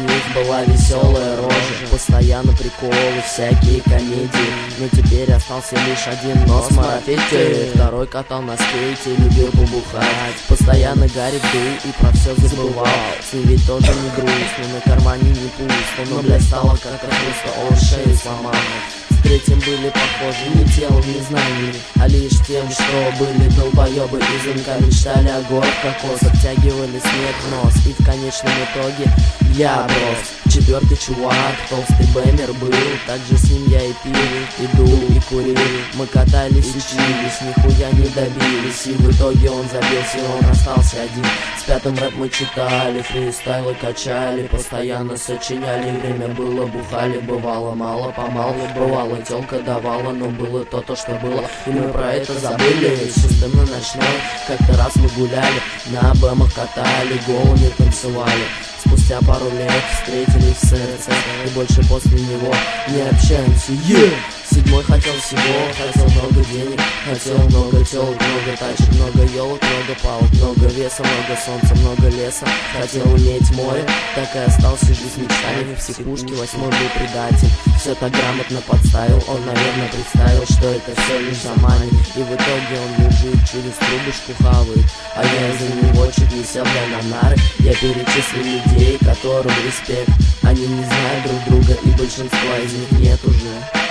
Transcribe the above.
них была веселая рожа, постоянно приколы, всякие комедии. Но теперь остался лишь один нос марафете. Второй катал на скейте, любил побухать, постоянно Гарик был и про все забывал. С ним ведь тоже не грустно, на кармане не пусто, но блядь стало как просто он шею сломал. С третьим были похожи не телом, не знаниями, а лишь тем, что были долбоебы и замка, мечтали о горах кокосах, втягивали снег в нос, и в конечном итоге я брос. Четвертый чувак, толстый бэмер был, также с ним я и пил, и дул, и курил. Мы катались, учились, нихуя не добились, и в итоге он забился, и он остался один. С пятым рэп мы читали, фристайлы качали, постоянно сочиняли, время было, бухали, бывало мало-помалу, бывало тёлка давала, но было то, что было, и мы про это забыли. Шестым на ночной, как-то раз мы гуляли, на бэмах катали, голыми танцевали. Спустя пару лет встретились в ССС, и больше после него не общаемся. Седьмой хотел всего, хотел много денег, хотел много тёлок, много тачек, много елок, много палок, много веса, много солнца, много леса. Хотел иметь море, так и остался жить мечтами. В психушке восьмой был предатель, все так грамотно подставил. Он, наверное, представил, что это все лишь заманит, и в итоге он лежит, через трубочку хавает, а я из-за него чуть не сел на нары. Я перечислил людей, которым респект, они не знают друг друга, и большинства из них нет уже.